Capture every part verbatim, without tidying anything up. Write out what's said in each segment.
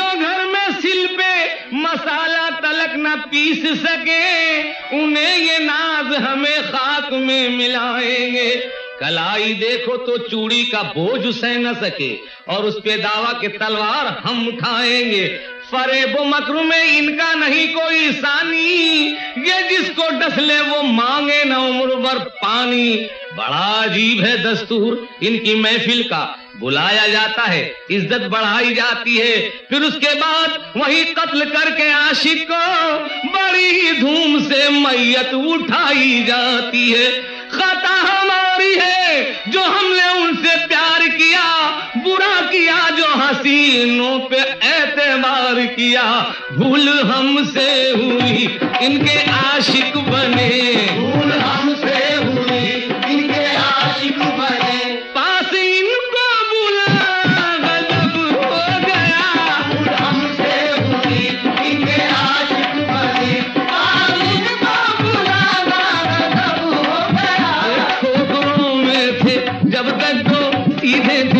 जो घर में सिल पे मसाला तलक न पीस सके, उन्हें ये नाज हमें खाक में मिलाएंगे। कलाई देखो तो चूड़ी का बोझ सह न सके, और उस पे दावा के तलवार हम उठाएंगे। फरेबो मकरू में इनका नहीं कोई सानी, ये जिसको डसले वो मांगे न उम्र भर पानी। बड़ा अजीब है दस्तूर इनकी महफिल का, बुलाया जाता है, इज्जत बढ़ाई जाती है, फिर उसके बाद वही कत्ल करके आशिक को बड़ी ही धूम से मैयत उठाई जाती है। खता हमारी है जो हमने उनसे प्यार किया, बुरा किया जो हसीनों पे एतबार किया। भूल हमसे हुई इनके आशिक बने, भूल हमसे हुई इनके आशिक बने। पास इनको बुला गजब हो गया, भूल हमसे हुई इनके आशिक बने। पास इनको बुला गजब हो गया। ठोकरों में थे जब तक तो सीधे थे,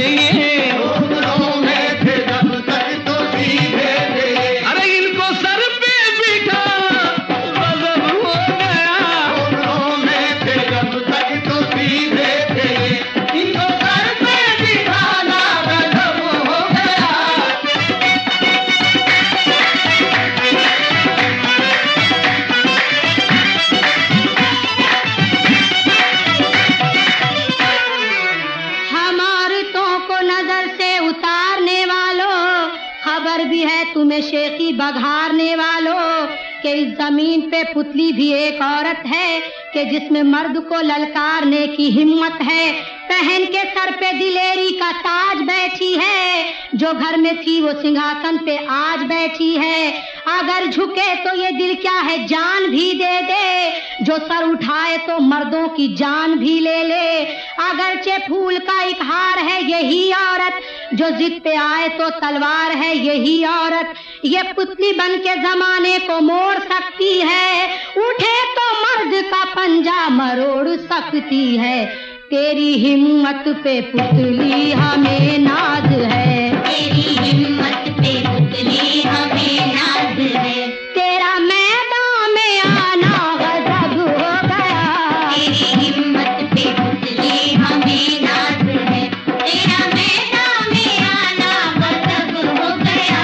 शेखी बघारने वालों के इस जमीन पे पुतली भी एक औरत है कि जिसमें मर्द को ललकारने की हिम्मत है। पहन के सर पे दिलेरी का ताज बैठी है, जो घर में थी वो सिंहासन पे आज बैठी है। अगर झुके तो ये दिल क्या है जान भी दे दे, जो सर उठाए तो मर्दों की जान भी ले ले। अगरचे फूल का एक हार है यही औरत, जो जिद पे आए तो तलवार है यही औरत। ये पुतली बन के जमाने को मोड़ सकती है, उठे तो मर्द का पंजा मरोड़ सकती है। तेरी हिम्मत पे पुतली हमें नाज है, तेरी हिम्मत पे पुतली हमें नाज है। तेरा मैदान में आना गजब हो गया, तेरी हिम्मत पे पुतली हमें नाज है। तेरा मैदान में आना गजब हो गया।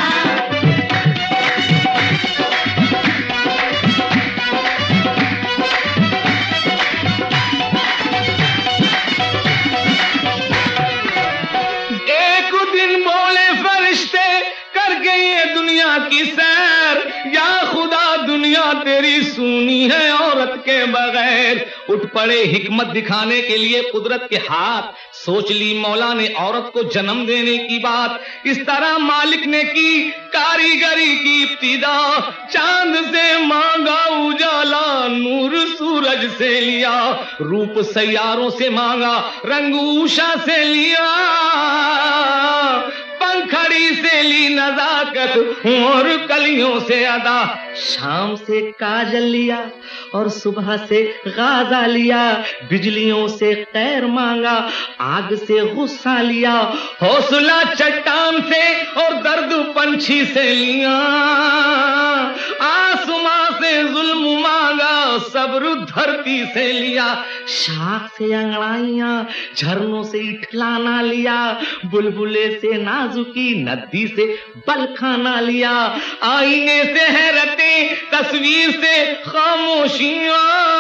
की सैर, या खुदा दुनिया तेरी सुनी है औरत के बगैर। उठ पड़े हिकमत दिखाने के लिए कुदरत के हाथ, सोच ली मौला ने औरत को जन्म देने की बात। इस तरह मालिक ने की कारीगरी की इब्तिदा, चांद से मांगा उजाला नूर सूरज से लिया, रूप सैयारों से मांगा रंग उषा से लिया, पंखड़ी से ली नजाकत और कलियों से अदा। शाम से काजल लिया और सुबह से गाजा लिया, बिजलियों से खैर मांगा आग से गुस्सा लिया, हौसला चट्टान से और दर्द पंछी से लिया, आसमां से जुल्म मांगा सब्र धरती से लिया, शाख से अंगड़ाइयां झरनों से इठलाना लिया, बुलबुले से नाजुकी नदी से बलखाना लिया, आईने से हैरतें तस्वीर से खामोशियां,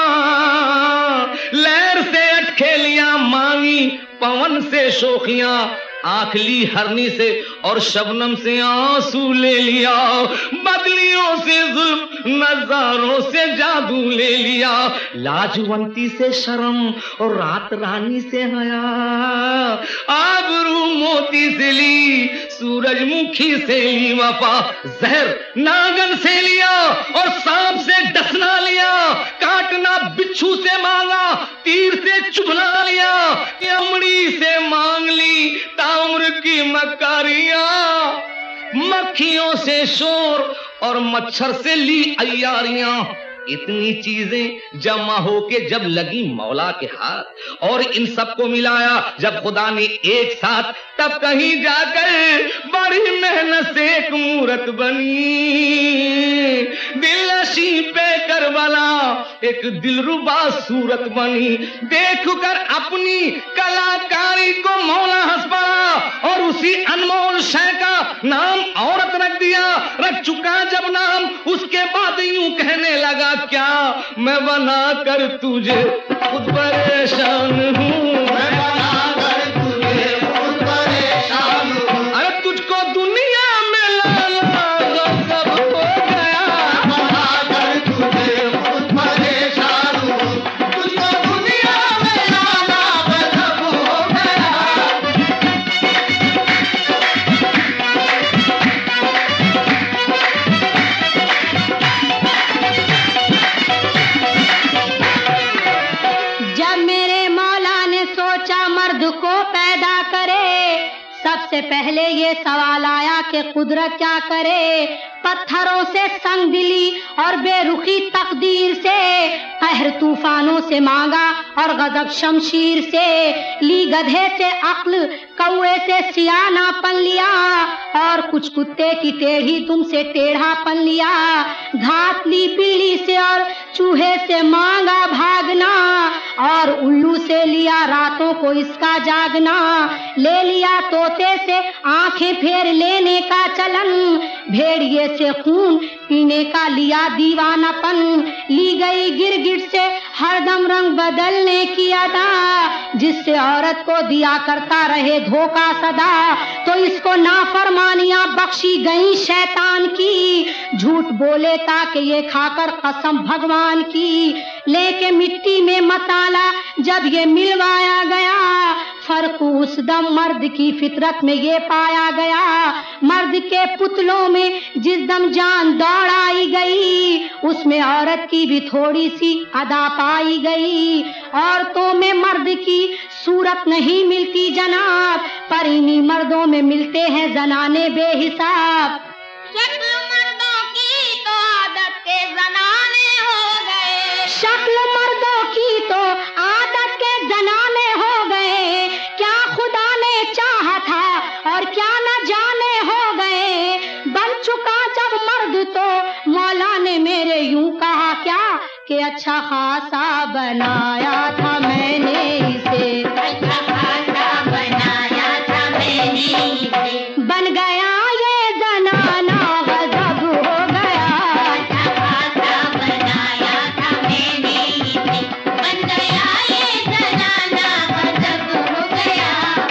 लहर से अटखेलियां मांगी पवन से शोखियां, आंख ली हरनी से और शबनम से आंसू ले लिया, बदलियों से जुल्म नजारों से जादू ले लिया, लाजवंती से शर्म और रात रानी से हया, आबरू मोती से ली सूरजमुखी से ली वफा, जहर नागन से लिया और सांप से डसना लिया, काटना बिच्छू से मांगा तीर से चुभना लिया, अमड़ी से मांग ली ताम्र की मकारियां, मक्खियों से शोर और मच्छर से ली अय्यारियां, इतनी चीजें जमा होके जब लगी मौला के हाथ और इन सबको मिलाया जब खुदा ने एक साथ, तब कहीं जाकर बड़ी मेहनत से एक मूरत बनी। दिलनशी पे करबला एक दिलरुबा सूरत बनी। देख कर अपनी कलाकारी को मौला हंस पड़ा और उसी अनमोल शय का नाम औरत रख दिया। रख चुका जब नाम उसके बाद यूं कहने लगा, क्या मैं बना कर तुझे खुद परेशान हूँ, मैं बना कर तुझे खुद परेशान हूँ। अरे तुझको दुनिया में लाना गजब हो गया, बना कर तुझे खुद परेशान हूँ। तुझको दुनिया में लाना गजब हो गया। सबसे पहले ये सवाल आया कि कुदरत क्या करे। पत्थरों से संग दिली और बेरुखी तकदीर से, कहर तूफानों से मांगा और गजब शमशीर से। ली गधे से अक्ल, कौए से सियानापन लिया और कुछ कुत्ते की टेढ़ी तुमसे टेढ़ापन लिया। घात ली बिल्ली से और चूहे से मांगा भागना और उल्लू से लिया रातों को इसका जागना। ले लिया तोते से आंखें फेर लेने का चलन, भेड़िए से खून पीने का लिया दीवानापन। ली गई गिरगिट से हरदम रंग बदलने की अदा, जिससे औरत को दिया करता रहे धोखा सदा। तो इसको नाफरमानियां बख्शी गई शैतान की, झूठ बोले ताकि ये खाकर कसम भगवान की। लेके मिट्टी में मसाला जब ये मिलवाया गया, फर्क उस दम मर्द की फितरत में ये पाया गया। मर्द के पुतलों में जिस दम जान दौड़ाई गई, उसमें औरत की भी थोड़ी सी अदा पाई गई। औरतों में मर्द की सूरत नहीं मिलती जनाब, पर इन्हीं मर्दों में मिलते हैं जनाने बेहिसाब। शक्ल मर्दों की तो आदत के जनाने हो गए, शक्ल मर्दों की तो आदत के जनाने हो गए। क्या खुदा ने चाहा था और क्या न जाने हो गए। बन चुका जब मर्द तो मौला ने मेरे यूं कहा क्या कि अच्छा खासा बनाया था मैंने इसे, अच्छा खासा बनाया था मैंने इसे। बन गया ये जनाना गजब हो गया, अच्छा खासा बनाया था मैंने इसे। बन गया ये जनाना गजब हो गया।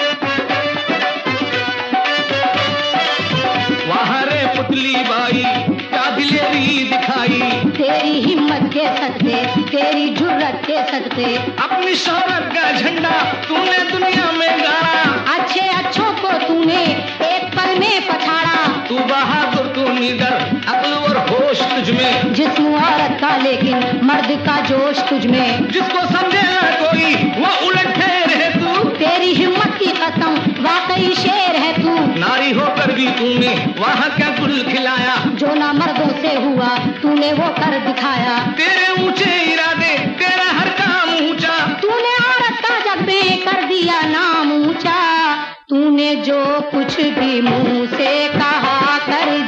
वहाँ रे पुतली बाई क्या दिलेरी दिखाई, तेरी हिम्मत के सदके, तेरी जुर्रत के सदके, अपनी शोहरत का झंडा तूने दुनिया में गाड़ा। अच्छे अच्छों को तूने एक पल में पछाड़ा। तू बहादुर तू निडर, अक्ल और होश तुझ में, जिस्म औरत का लेकिन मर्द का जोश तुझ में। जिसको समझे ना कोई वो उलट ठहर है तू। तेरी हिम्मत की कसम वाकई शेर है तू। नारी होकर भी तूने वहाँ क्या गुल खिलाया, जो ना मर्दों से हुआ तूने वो कर दिखाया। तेरे ऊंचे इरादे तेरा हर काम ऊंचा, तूने औरत का जग में कर दिया नाम ऊंचा। तूने जो कुछ भी मुंह से कहा कर